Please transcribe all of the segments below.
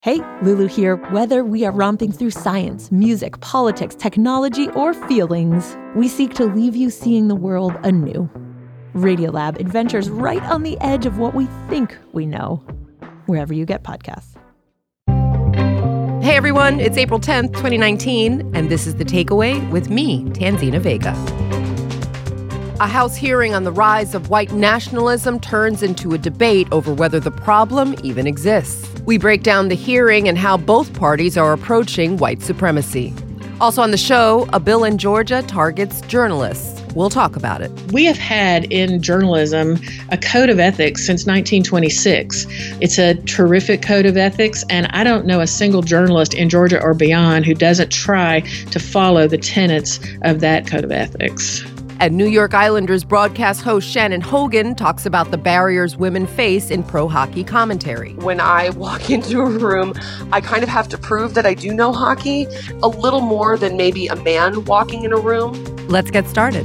Hey, Lulu here. Whether we are romping through science, music, politics, technology, or feelings, we seek to leave you seeing the world anew. Radiolab adventures right on the edge of what we think we know, wherever you get podcasts. Hey everyone, it's April 10th, 2019, and this is The Takeaway with me, Tanzina Vega. A House hearing on the rise of white nationalism turns into a debate over whether the problem even exists. We break down the hearing and how both parties are approaching white supremacy. Also on the show, a bill in Georgia targets journalists. We'll talk about it. We have had in journalism a code of ethics since 1926. It's a terrific code of ethics, and I don't know a single journalist in Georgia or beyond who doesn't try to follow the tenets of that code of ethics. And New York Islanders broadcast host Shannon Hogan talks about the barriers women face in pro hockey commentary. When I walk into a room, I kind of have to prove that I do know hockey a little more than maybe a man walking in a room. Let's get started.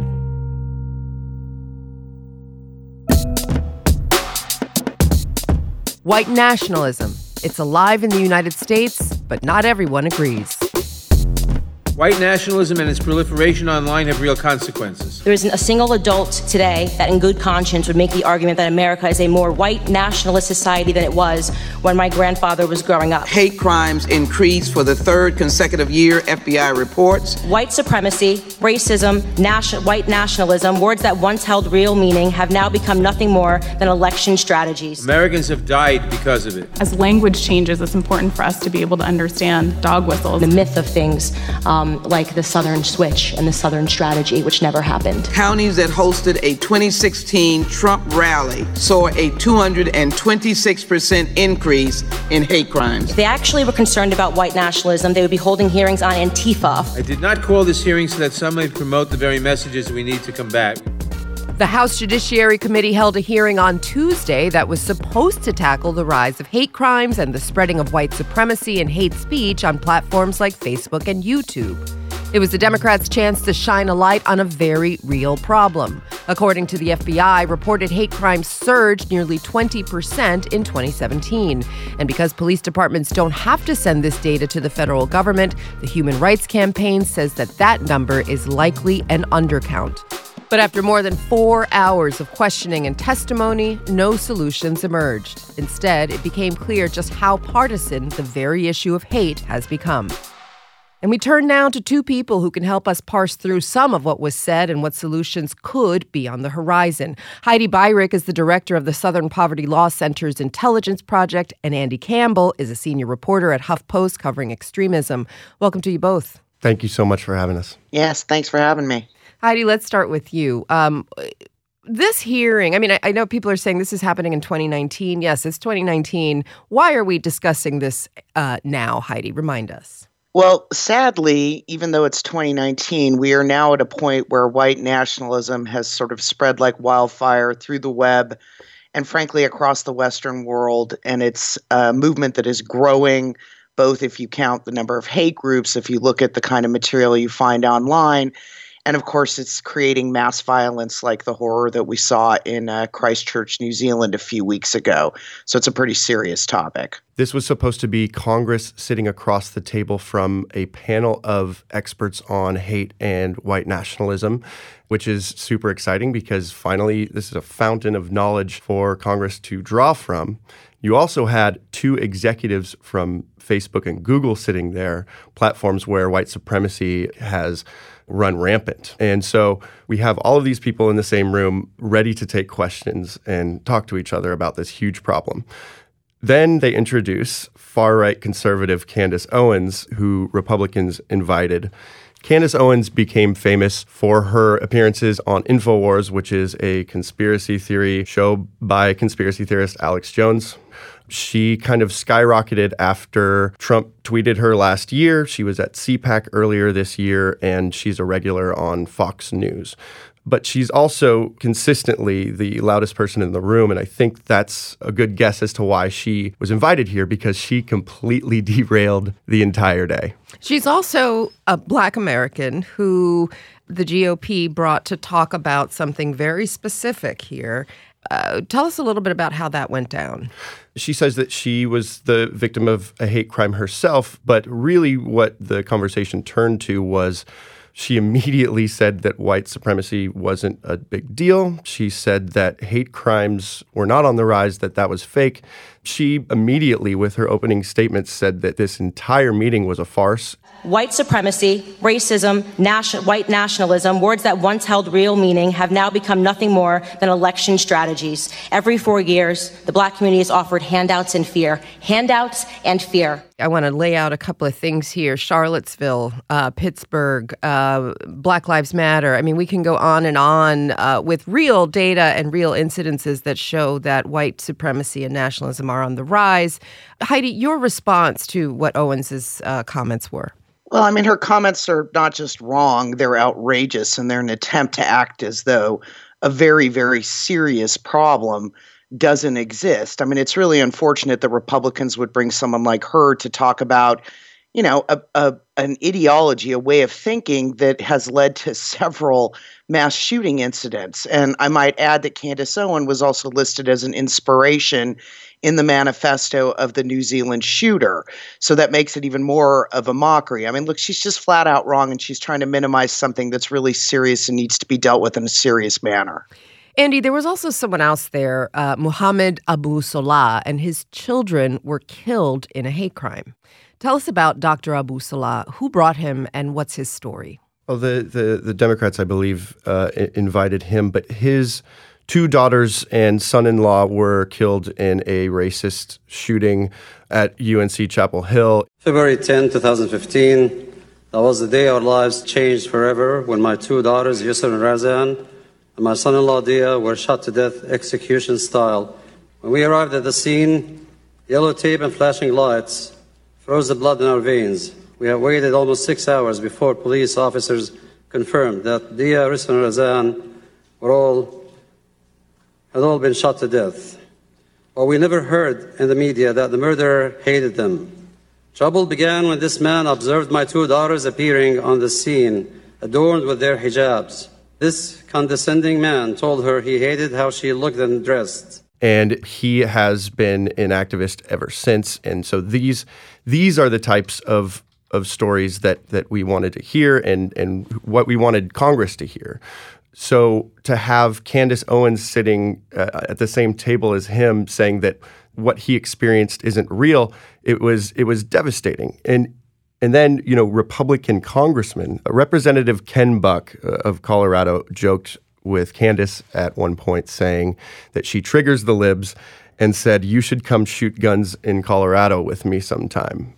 White nationalism. It's alive in the United States, but not everyone agrees. White nationalism and its proliferation online have real consequences. There isn't a single adult today that in good conscience would make the argument that America is a more white nationalist society than it was when my grandfather was growing up. Hate crimes increased for the third consecutive year, FBI reports. White supremacy, racism, white nationalism, words that once held real meaning have now become nothing more than election strategies. Americans have died because of it. As language changes, it's important for us to be able to understand dog whistles. The myth of things like the Southern Switch and the Southern Strategy, which never happened. Counties that hosted a 2016 Trump rally saw a 226% increase in hate crimes. If they actually were concerned about white nationalism, they would be holding hearings on Antifa. I did not call this hearing so that some might promote the very messages we need to combat. The House Judiciary Committee held a hearing on Tuesday that was supposed to tackle the rise of hate crimes and the spreading of white supremacy and hate speech on platforms like Facebook and YouTube. It was the Democrats' chance to shine a light on a very real problem. According to the FBI, reported hate crimes surged nearly 20% in 2017. And because police departments don't have to send this data to the federal government, the Human Rights Campaign says that number is likely an undercount. But after more than 4 hours of questioning and testimony, no solutions emerged. Instead, it became clear just how partisan the very issue of hate has become. And we turn now to two people who can help us parse through some of what was said and what solutions could be on the horizon. Heidi Beirich is the director of the Southern Poverty Law Center's Intelligence Project, and Andy Campbell is a senior reporter at HuffPost covering extremism. Welcome to you both. Thank you so much for having us. Yes, thanks for having me. Heidi, let's start with you. This hearing, I know people are saying this is happening in 2019. Yes, it's 2019. Why are we discussing this now, Heidi? Remind us. Well, sadly, even though it's 2019, we are now at a point where white nationalism has sort of spread like wildfire through the web and frankly across the Western world. And it's a movement that is growing, both if you count the number of hate groups, if you look at the kind of material you find online. And of course, it's creating mass violence like the horror that we saw in Christchurch, New Zealand a few weeks ago. So it's a pretty serious topic. This was supposed to be Congress sitting across the table from a panel of experts on hate and white nationalism, which is super exciting because finally this is a fountain of knowledge for Congress to draw from. You also had two executives from Facebook and Google sitting there, platforms where white supremacy has run rampant. And so we have all of these people in the same room ready to take questions and talk to each other about this huge problem. Then they introduce far-right conservative Candace Owens, who Republicans invited. Candace Owens became famous for her appearances on InfoWars, which is a conspiracy theory show by conspiracy theorist Alex Jones. She kind of skyrocketed after Trump tweeted her last year. She was at CPAC earlier this year, and she's a regular on Fox News. But she's also consistently the loudest person in the room, and I think that's a good guess as to why she was invited here, because she completely derailed the entire day. She's also a Black American who the GOP brought to talk about something very specific here. Tell us a little bit about how that went down. She says that she was the victim of a hate crime herself, but really what the conversation turned to was she immediately said that white supremacy wasn't a big deal. She said that hate crimes were not on the rise, that was fake. She immediately, with her opening statement, said that this entire meeting was a farce. White supremacy, racism, white nationalism, words that once held real meaning, have now become nothing more than election strategies. Every 4 years, the Black community is offered handouts and fear. Handouts and fear. I want to lay out a couple of things here. Charlottesville, Pittsburgh, Black Lives Matter. I mean, we can go on and on with real data and real incidences that show that white supremacy and nationalism are on the rise. Heidi, your response to what Owens's comments were? Well, I mean, her comments are not just wrong, they're outrageous, and they're an attempt to act as though a very, very serious problem doesn't exist. I mean, it's really unfortunate that Republicans would bring someone like her to talk about, you know, an ideology, a way of thinking that has led to several mass shooting incidents. And I might add that Candace Owen was also listed as an inspiration in the manifesto of the New Zealand shooter. So that makes it even more of a mockery. I mean, look, she's just flat out wrong, and she's trying to minimize something that's really serious and needs to be dealt with in a serious manner. Andy, there was also someone else there, Muhammad Abu Salah, and his children were killed in a hate crime. Tell us about Dr. Abu Salah. Who brought him and what's his story? Well, the Democrats, I believe, invited him, but his 2 daughters and son-in-law were killed in a racist shooting at UNC Chapel Hill. February 10, 2015, that was the day our lives changed forever when my 2 daughters, Yusra and Razan, and my son-in-law Dia were shot to death execution style. When we arrived at the scene, yellow tape and flashing lights froze the blood in our veins. We had waited almost 6 hours before police officers confirmed that Dia, Yusra, and Razan had all been shot to death. But we never heard in the media that the murderer hated them. Trouble began when this man observed my 2 daughters appearing on the scene, adorned with their hijabs. This condescending man told her he hated how she looked and dressed. And he has been an activist ever since. And so these are the types of stories that we wanted to hear and what we wanted Congress to hear. So to have Candace Owens sitting at the same table as him saying that what he experienced isn't real, it was devastating. And then, you know, Republican Congressman, Representative Ken Buck of Colorado joked with Candace at one point saying that she triggers the libs and said, "You should come shoot guns in Colorado with me sometime."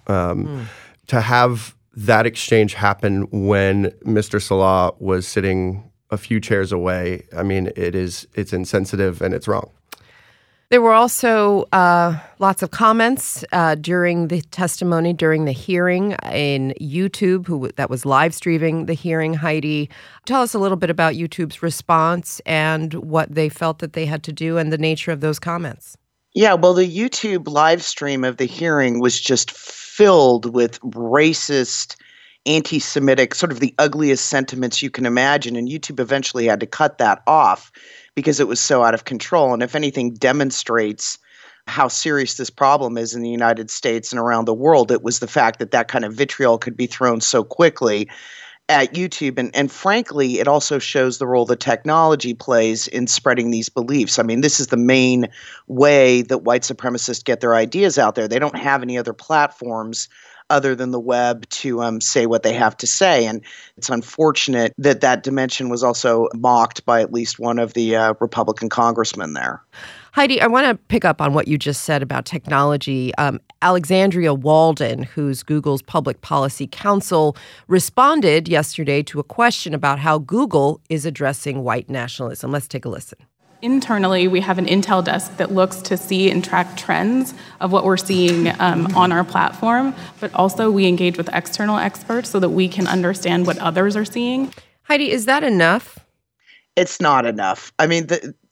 To have that exchange happen when Mr. Salah was sitting a few chairs away, I mean, it's insensitive and it's wrong. There were also lots of comments during the testimony, during the hearing in YouTube, that was live streaming the hearing. Heidi, tell us a little bit about YouTube's response and what they felt that they had to do and the nature of those comments. Yeah, well, the YouTube live stream of the hearing was just filled with racist, anti-Semitic, sort of the ugliest sentiments you can imagine. And YouTube eventually had to cut that off because it was so out of control. And if anything demonstrates how serious this problem is in the United States and around the world, it was the fact that that kind of vitriol could be thrown so quickly at YouTube. And frankly, it also shows the role that technology plays in spreading these beliefs. I mean, this is the main way that white supremacists get their ideas out there. They don't have any other platforms other than the web to say what they have to say. And it's unfortunate that that dimension was also mocked by at least one of the Republican congressmen there. Heidi, I want to pick up on what you just said about technology. Alexandria Walden, who's Google's public policy counsel, responded yesterday to a question about how Google is addressing white nationalism. Let's take a listen. Internally, we have an intel desk that looks to see and track trends of what we're seeing on our platform, but also we engage with external experts so that we can understand what others are seeing. Heidi, is that enough? It's not enough. I mean,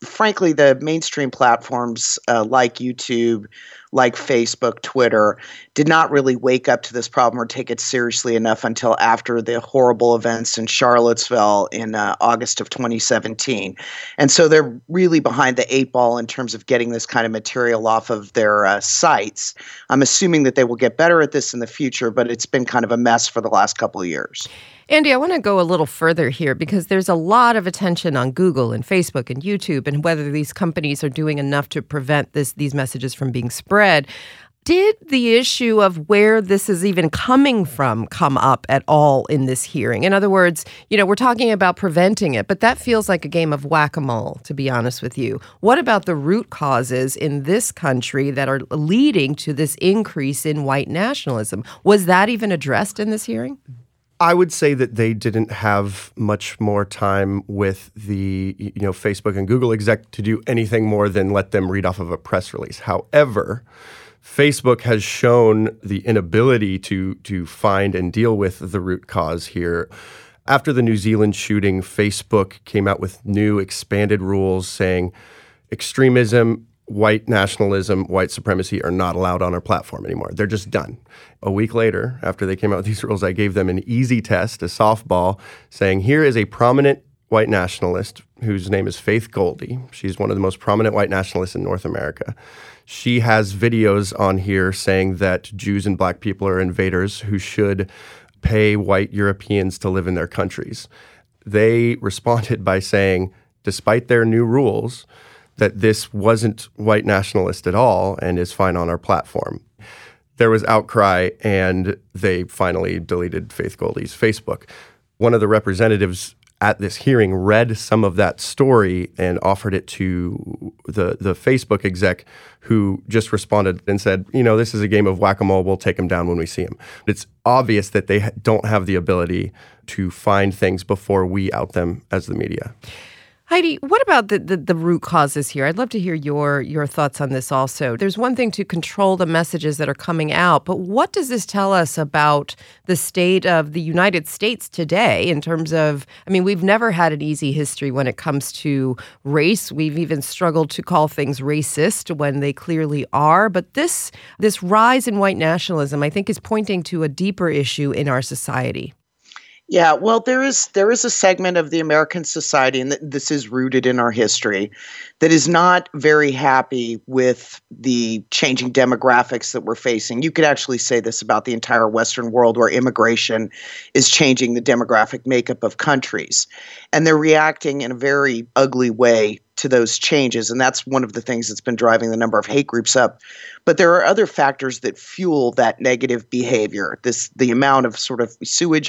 frankly, the mainstream platforms like YouTube, like Facebook, Twitter, did not really wake up to this problem or take it seriously enough until after the horrible events in Charlottesville in August of 2017. And so they're really behind the eight ball in terms of getting this kind of material off of their sites. I'm assuming that they will get better at this in the future, but it's been kind of a mess for the last couple of years. Andy, I want to go a little further here because there's a lot of attention on Google and Facebook and YouTube and whether these companies are doing enough to prevent these messages from being spread. Did the issue of where this is even coming from come up at all in this hearing? In other words, we're talking about preventing it, but that feels like a game of whack-a-mole, to be honest with you. What about the root causes in this country that are leading to this increase in white nationalism? Was that even addressed in this hearing? I would say that they didn't have much more time with the Facebook and Google exec to do anything more than let them read off of a press release. However, Facebook has shown the inability to find and deal with the root cause here. After the New Zealand shooting, Facebook came out with new expanded rules saying extremism, white nationalism, white supremacy are not allowed on our platform anymore. They're just done. A week later, after they came out with these rules, I gave them an easy test, a softball, saying here is a prominent white nationalist whose name is Faith Goldy. She's one of the most prominent white nationalists in North America. She has videos on here saying that Jews and black people are invaders who should pay white Europeans to live in their countries. They responded by saying, despite their new rules, that this wasn't white nationalist at all and is fine on our platform. There was outcry, and they finally deleted Faith Goldy's Facebook. One of the representatives at this hearing read some of that story and offered it to the Facebook exec, who just responded and said, this is a game of whack-a-mole. We'll take him down when we see him. It's obvious that they don't have the ability to find things before we out them as the media. Heidi, what about the root causes here? I'd love to hear your thoughts on this also. There's one thing to control the messages that are coming out, but what does this tell us about the state of the United States today in terms of, we've never had an easy history when it comes to race. We've even struggled to call things racist when they clearly are. But this rise in white nationalism, I think, is pointing to a deeper issue in our society. Yeah, well, there is a segment of the American society, and this is rooted in our history, that is not very happy with the changing demographics that we're facing. You could actually say this about the entire Western world, where immigration is changing the demographic makeup of countries. And they're reacting in a very ugly way to those changes. And that's one of the things that's been driving the number of hate groups up. But there are other factors that fuel that negative behavior. The amount of sort of sewage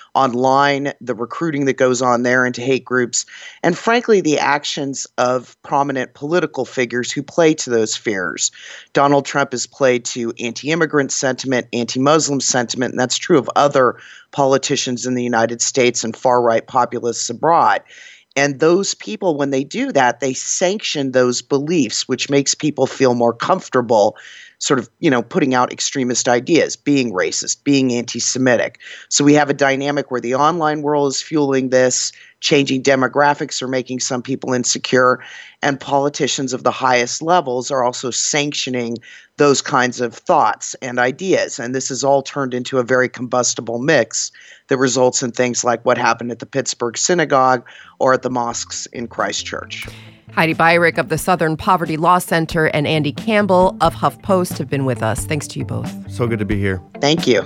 online, the recruiting that goes on there into hate groups, and frankly, the actions of prominent political figures who play to those fears. Donald Trump has played to anti-immigrant sentiment, anti-Muslim sentiment, and that's true of other politicians in the United States and far-right populists abroad. And those people, when they do that, they sanction those beliefs, which makes people feel more comfortable sort of, putting out extremist ideas, being racist, being anti-Semitic. So we have a dynamic where the online world is fueling this, changing demographics are making some people insecure, and politicians of the highest levels are also sanctioning those kinds of thoughts and ideas. And this is all turned into a very combustible mix that results in things like what happened at the Pittsburgh synagogue or at the mosques in Christchurch. Heidi Beirich of the Southern Poverty Law Center and Andy Campbell of HuffPost have been with us. Thanks to you both. So good to be here. Thank you.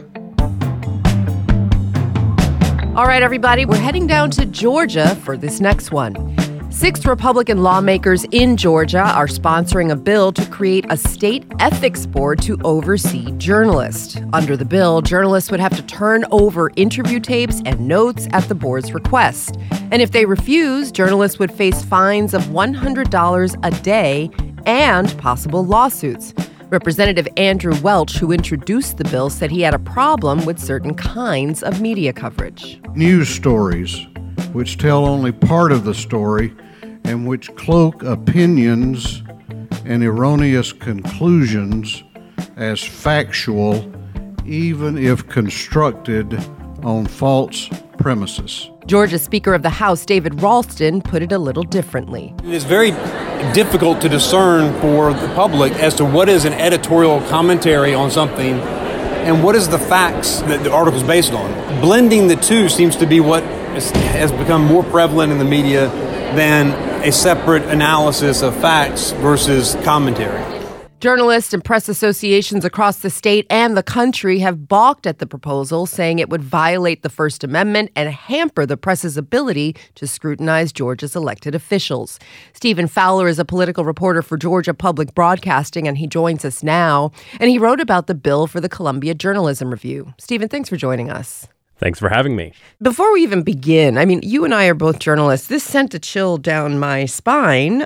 All right, everybody, we're heading down to Georgia for this next one. 6 Republican lawmakers in Georgia are sponsoring a bill to create a state ethics board to oversee journalists. Under the bill, journalists would have to turn over interview tapes and notes at the board's request. And if they refuse, journalists would face fines of $100 a day and possible lawsuits. Representative Andrew Welch, who introduced the bill, said he had a problem with certain kinds of media coverage. News stories, which tell only part of the story and which cloak opinions and erroneous conclusions as factual, even if constructed on false premises. Georgia Speaker of the House David Ralston put it a little differently. It is very difficult to discern for the public as to what is an editorial commentary on something and what is the facts that the article is based on. Blending the two seems to be what has become more prevalent in the media than a separate analysis of facts versus commentary. Journalists and press associations across the state and the country have balked at the proposal, saying it would violate the First Amendment and hamper the press's ability to scrutinize Georgia's elected officials. Stephen Fowler is a political reporter for Georgia Public Broadcasting, and he joins us now. And he wrote about the bill for the Columbia Journalism Review. Stephen, thanks for joining us. Thanks for having me. Before we even begin, I mean, you and I are both journalists. This sent a chill down my spine.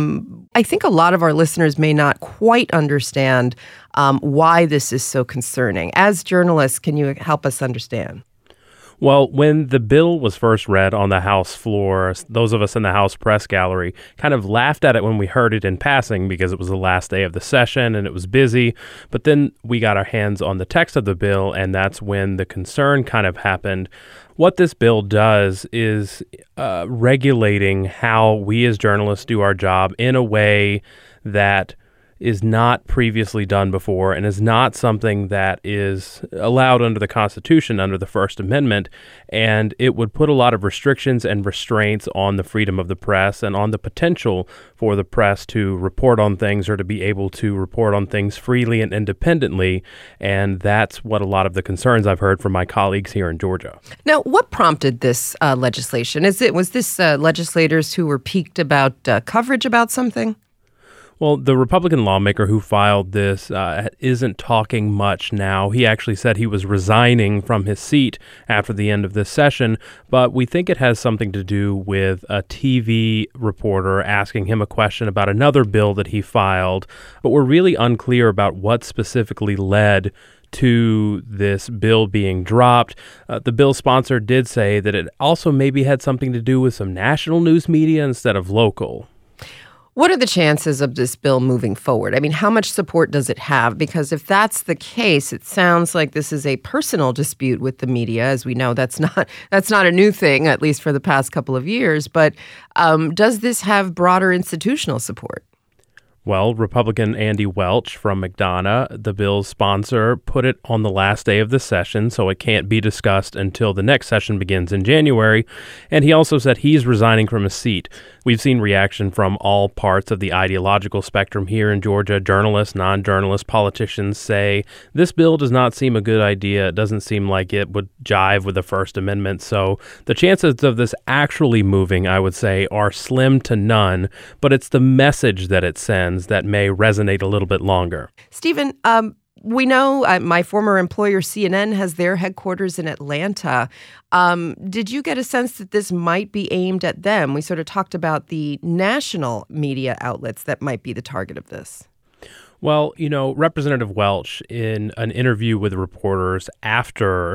I think a lot of our listeners may not quite understand why this is so concerning. As journalists, can you help us understand? Well, when the bill was first read on the House floor, those of us in the House press gallery kind of laughed at it when we heard it in passing because it was the last day of the session and it was busy. But then we got our hands on the text of the bill, and that's when the concern kind of happened. What this bill does is regulating how we as journalists do our job in a way that is not previously done before and is not something that is allowed under the Constitution, under the First Amendment. And it would put a lot of restrictions and restraints on the freedom of the press and on the potential for the press to report on things or to be able to report on things freely and independently. And that's what a lot of the concerns I've heard from my colleagues here in Georgia. Now, what prompted this legislation? Was this legislators who were piqued about coverage about something? Well, the Republican lawmaker who filed this isn't talking much now. He actually said he was resigning from his seat after the end of this session, but we think it has something to do with a TV reporter asking him a question about another bill that he filed, but we're really unclear about what specifically led to this bill being dropped. The bill sponsor did say that it also maybe had something to do with some national news media instead of local. What are the chances of this bill moving forward? I mean, how much support does it have? Because if that's the case, it sounds like this is a personal dispute with the media. As we know, that's not a new thing, at least for the past couple of years. But does this have broader institutional support? Well, Republican Andy Welch from McDonough, the bill's sponsor, put it on the last day of the session, so it can't be discussed until the next session begins in January. And he also said he's resigning from his seat. We've seen reaction from all parts of the ideological spectrum here in Georgia. Journalists, non-journalists, politicians say this bill does not seem a good idea. It doesn't seem like it would jive with the First Amendment. So the chances of this actually moving, I would say, are slim to none. But it's the message that it sends that may resonate a little bit longer. Stephen, we know my former employer, CNN, has their headquarters in Atlanta. Did you get a sense that this might be aimed at them? We sort of talked about the national media outlets that might be the target of this. Well, you know, Representative Welch, in an interview with reporters after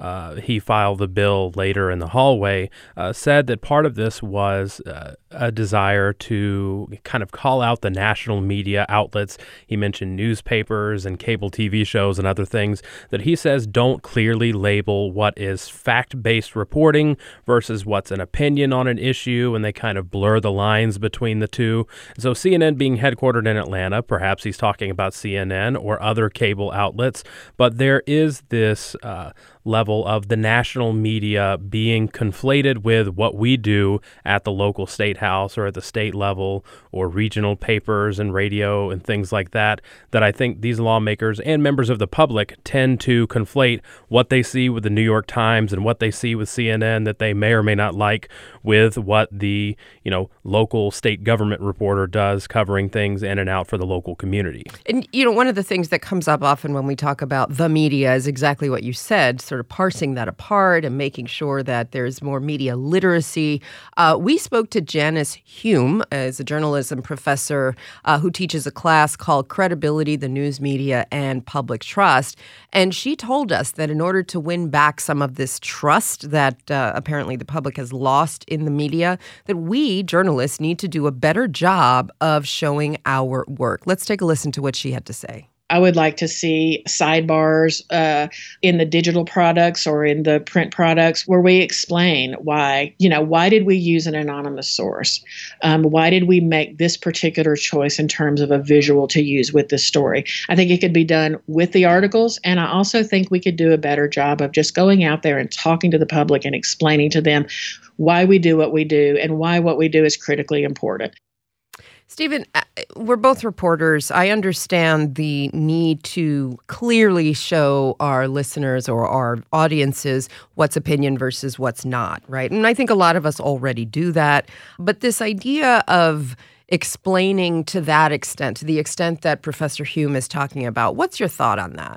he filed the bill later in the hallway, said that part of this was a desire to kind of call out the national media outlets. He mentioned newspapers and cable TV shows and other things that he says don't clearly label what is fact-based reporting versus what's an opinion on an issue, and they kind of blur the lines between the two. So CNN being headquartered in Atlanta, perhaps he's talking about CNN or other cable outlets, but there is this level of the national media being conflated with what we do at the local state house or at the state level or regional papers and radio and things like that, that I think these lawmakers and members of the public tend to conflate what they see with the New York Times and what they see with CNN that they may or may not like with what the, local state government reporter does covering things in and out for the local community. And, one of the things that comes up often when we talk about the media is exactly what you said, sort of parsing that apart and making sure that there's more media literacy. We spoke to Janice Hume, as a journalism professor who teaches a class called Credibility, the News Media, and Public Trust. And she told us that in order to win back some of this trust that apparently the public has lost in the media, that we, journalists, need to do a better job of showing our work. Let's take a listen to what she had to say. I would like to see sidebars in the digital products or in the print products where we explain why did we use an anonymous source? Why did we make this particular choice in terms of a visual to use with this story? I think it could be done with the articles, and I also think we could do a better job of just going out there and talking to the public and explaining to them why we do what we do and why what we do is critically important. Stephen, we're both reporters. I understand the need to clearly show our listeners or our audiences what's opinion versus what's not, right? And I think a lot of us already do that. But this idea of explaining to that extent, to the extent that Professor Hume is talking about, what's your thought on that?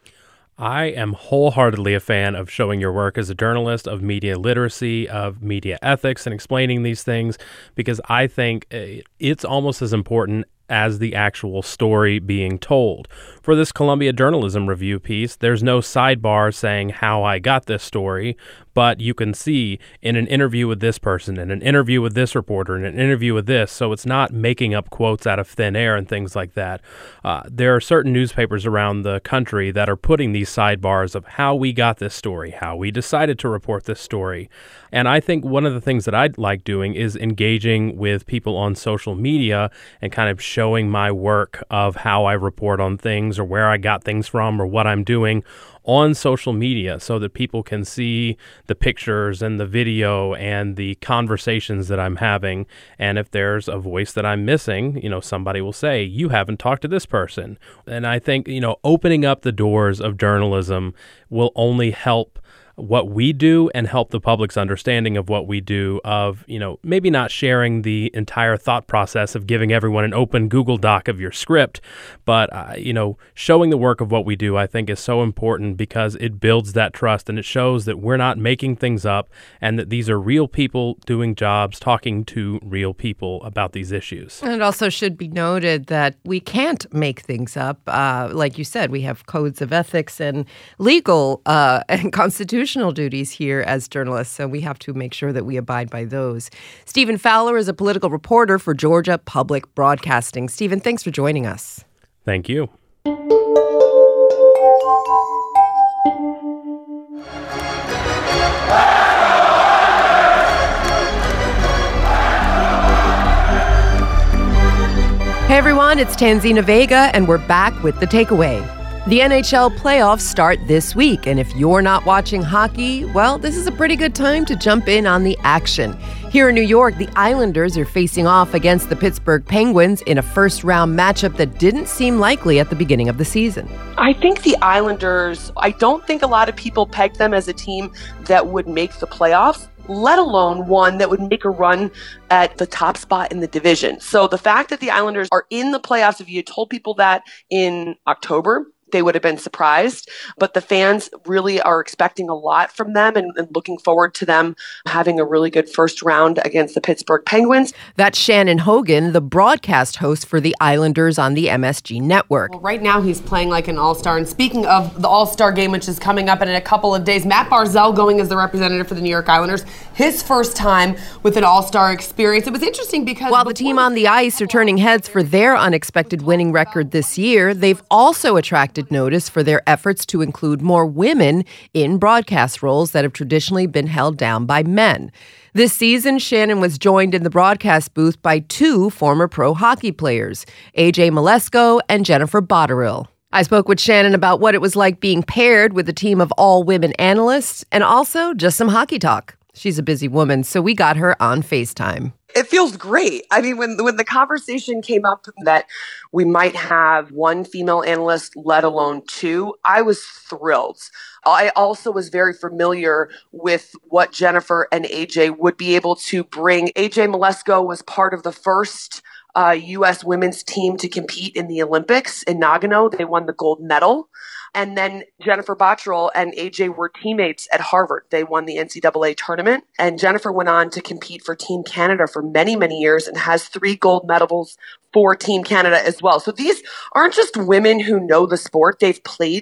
I am wholeheartedly a fan of showing your work as a journalist, of media literacy, of media ethics, and explaining these things, because I think it's almost as important as the actual story being told. For this Columbia Journalism Review piece, there's no sidebar saying how I got this story, but you can see in an interview with this person, in an interview with this reporter, in an interview with this, so it's not making up quotes out of thin air and things like that. There are certain newspapers around the country that are putting these sidebars of how we got this story, how we decided to report this story. And I think one of the things that I'd like doing is engaging with people on social media and kind of showing my work of how I report on things or where I got things from or what I'm doing on social media so that people can see the pictures and the video and the conversations that I'm having. And if there's a voice that I'm missing, somebody will say, you haven't talked to this person. And I think, opening up the doors of journalism will only help what we do and help the public's understanding of what we do, of, maybe not sharing the entire thought process of giving everyone an open Google Doc of your script, but, showing the work of what we do, I think is so important because it builds that trust and it shows that we're not making things up and that these are real people doing jobs, talking to real people about these issues. And it also should be noted that we can't make things up. Like you said, we have codes of ethics and legal and constitutional duties here as journalists, so we have to make sure that we abide by those. Stephen Fowler is a political reporter for Georgia Public Broadcasting. Stephen, thanks for joining us. Thank you. Hey everyone, it's Tanzina Vega, and we're back with The Takeaway. The NHL playoffs start this week, and if you're not watching hockey, well, this is a pretty good time to jump in on the action. Here in New York, the Islanders are facing off against the Pittsburgh Penguins in a first-round matchup that didn't seem likely at the beginning of the season. I think the Islanders, I don't think a lot of people pegged them as a team that would make the playoffs, let alone one that would make a run at the top spot in the division. So the fact that the Islanders are in the playoffs, if you had told people that in October, they would have been surprised, but the fans really are expecting a lot from them and looking forward to them having a really good first round against the Pittsburgh Penguins. That's Shannon Hogan, the broadcast host for the Islanders on the MSG Network. Well, right now he's playing like an all-star, and speaking of the all-star game, which is coming up in a couple of days, Matt Barzal going as the representative for the New York Islanders, his first time with an all-star experience. It was interesting because while the team on the ice are turning heads for their unexpected winning record this year, they've also attracted notice for their efforts to include more women in broadcast roles that have traditionally been held down by men. This season, Shannon was joined in the broadcast booth by two former pro hockey players, AJ Malesko and Jennifer Botterill. I spoke with Shannon about what it was like being paired with a team of all-women analysts and also just some hockey talk. She's a busy woman, so we got her on FaceTime. It feels great. I mean, when the conversation came up that we might have one female analyst, let alone two, I was thrilled. I also was very familiar with what Jennifer and AJ would be able to bring. AJ Malesko was part of the first U.S. women's team to compete in the Olympics in Nagano. They won the gold medal. And then Jennifer Botterill and AJ were teammates at Harvard. They won the NCAA tournament. And Jennifer went on to compete for Team Canada for many, many years and has 3 gold medals for Team Canada as well. So these aren't just women who know the sport. They've played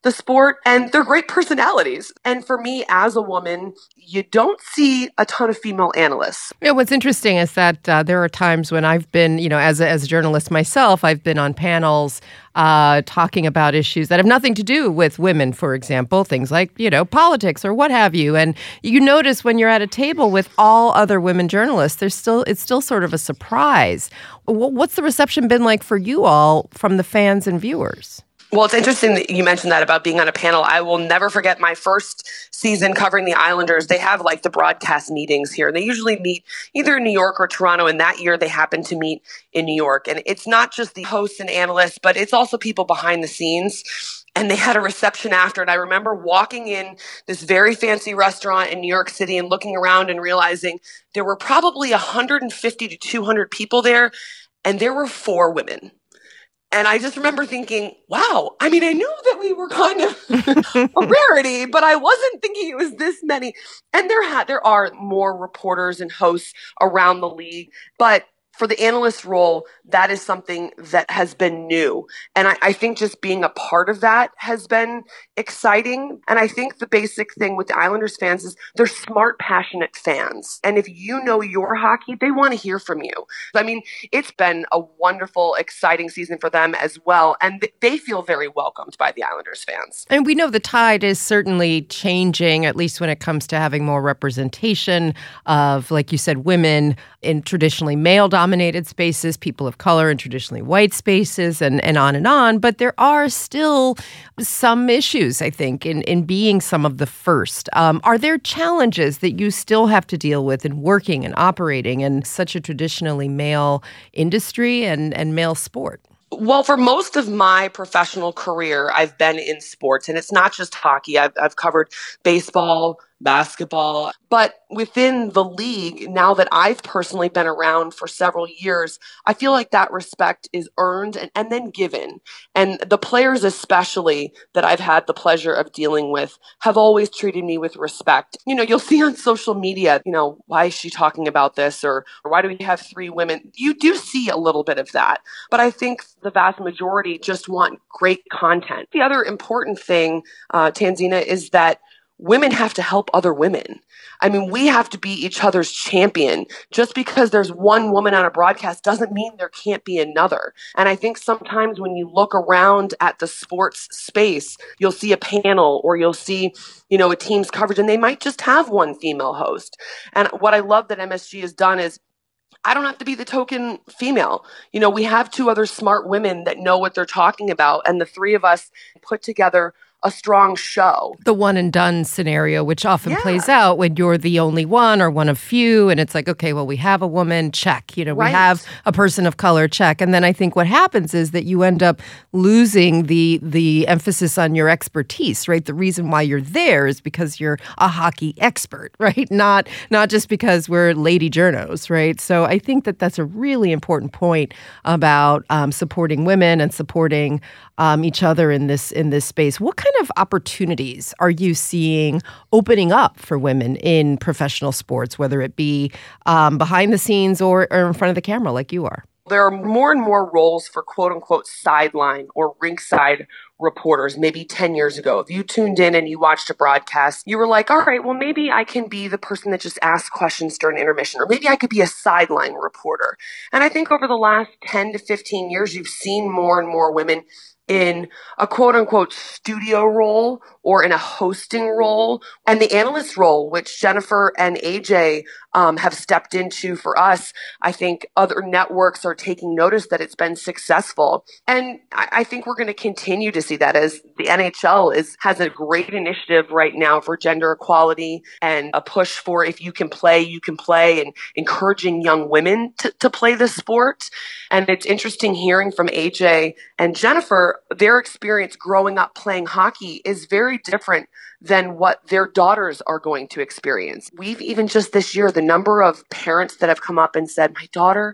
the sport, and they're great personalities. And for me, as a woman, you don't see a ton of female analysts. Yeah, what's interesting is that there are times when I've been, as a journalist myself, I've been on panels talking about issues that have nothing to do with women, for example, things like, politics or what have you. And you notice when you're at a table with all other women journalists, it's still sort of a surprise. What's the reception been like for you all from the fans and viewers? Well, it's interesting that you mentioned that about being on a panel. I will never forget my first season covering the Islanders. They have the broadcast meetings here. They usually meet either in New York or Toronto. And that year they happened to meet in New York. And it's not just the hosts and analysts, but it's also people behind the scenes. And they had a reception after. And I remember walking in this very fancy restaurant in New York City and looking around and realizing there were probably 150 to 200 people there. And there were 4 women. And I just remember thinking, wow, I knew that we were kind of a rarity, but I wasn't thinking it was this many. And there are more reporters and hosts around the league, but for the analyst role, that is something that has been new. And I think just being a part of that has been exciting. And I think the basic thing with the Islanders fans is they're smart, passionate fans. And if you know your hockey, they want to hear from you. It's been a wonderful, exciting season for them as well. And they feel very welcomed by the Islanders fans. And we know the tide is certainly changing, at least when it comes to having more representation of, like you said, women in traditionally male-dominated spaces, people of color in traditionally white spaces, and on and on. But there are still some issues, I think, in being some of the first. Are there challenges that you still have to deal with in working and operating in such a traditionally male industry and male sport? Well, for most of my professional career, I've been in sports, and it's not just hockey. I've covered baseball, basketball, but within the league, now that I've personally been around for several years, I feel like that respect is earned and then given. And the players especially that I've had the pleasure of dealing with have always treated me with respect. You'll see on social media, why is she talking about this? Or why do we have 3 women? You do see a little bit of that. But I think the vast majority just want great content. The other important thing, Tanzina, is that women have to help other women. We have to be each other's champion. Just because there's one woman on a broadcast doesn't mean there can't be another. And I think sometimes when you look around at the sports space, you'll see a panel or you'll see, a team's coverage, and they might just have one female host. And what I love that MSG has done is I don't have to be the token female. We have 2 other smart women that know what they're talking about, and the 3 of us put together a strong show. The one and done scenario, which often plays out when you're the only one or one of few. And it's like, okay, well, we have a woman, check. We have a person of color, check. And then I think what happens is that you end up losing the emphasis on your expertise, right? The reason why you're there is because you're a hockey expert, right? Not just because we're lady journos, right? So I think that that's a really important point about supporting women and supporting each other in this space. What kind of opportunities are you seeing opening up for women in professional sports, whether it be behind the scenes or in front of the camera like you are? There are more and more roles for quote unquote sideline or rinkside reporters. Maybe 10 years ago, if you tuned in and you watched a broadcast, you were like, all right, well, maybe I can be the person that just asks questions during intermission, or maybe I could be a sideline reporter. And I think over the last 10 to 15 years, you've seen more and more women in a quote unquote studio role or in a hosting role, and the analyst role, which Jennifer and AJ have stepped into for us. I think other networks are taking notice that it's been successful. And I think we're going to continue to see that as the NHL has a great initiative right now for gender equality and a push for if you can play, and encouraging young women to play the sport. And it's interesting hearing from AJ and Jennifer, their experience growing up playing hockey is very different than what their daughters are going to experience. We've even just this year, the number of parents that have come up and said, my daughter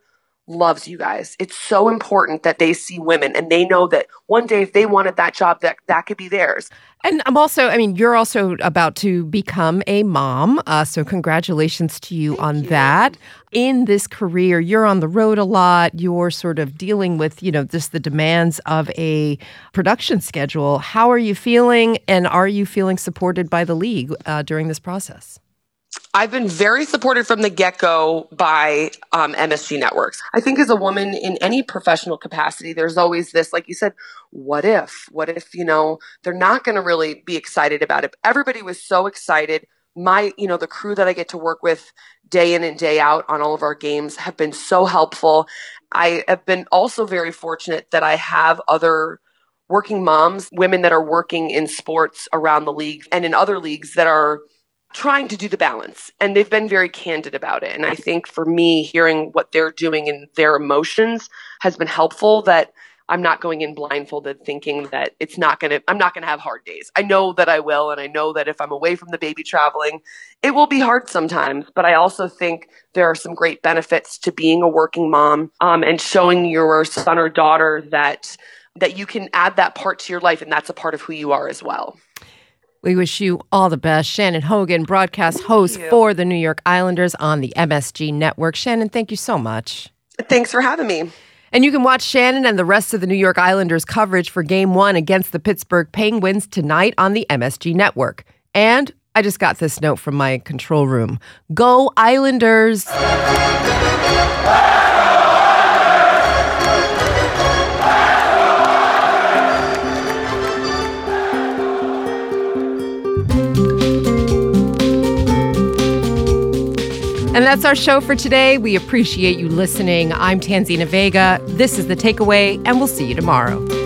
loves you guys. It's so important that they see women and they know that one day if they wanted that job, that could be theirs. And you're also about to become a mom. So congratulations to you on that. In this career, you're on the road a lot. You're sort of dealing with, just the demands of a production schedule. How are you feeling? And are you feeling supported by the league during this process? I've been very supported from the get-go by MSG Networks. I think as a woman in any professional capacity, there's always this, like you said, what if, they're not going to really be excited about it. Everybody was so excited. The crew that I get to work with day in and day out on all of our games have been so helpful. I have been also very fortunate that I have other working moms, women that are working in sports around the league and in other leagues that are trying to do the balance. And they've been very candid about it. And I think for me, hearing what they're doing and their emotions has been helpful, that I'm not going in blindfolded thinking that I'm not going to have hard days. I know that I will. And I know that if I'm away from the baby traveling, it will be hard sometimes. But I also think there are some great benefits to being a working mom, and showing your son or daughter that you can add that part to your life. And that's a part of who you are as well. We wish you all the best. Shannon Hogan, broadcast host for the New York Islanders on the MSG Network. Shannon, thank you so much. Thanks for having me. And you can watch Shannon and the rest of the New York Islanders coverage for Game 1 against the Pittsburgh Penguins tonight on the MSG Network. And I just got this note from my control room. Go Islanders! And that's our show for today. We appreciate you listening. I'm Tanzina Vega. This is The Takeaway, and we'll see you tomorrow.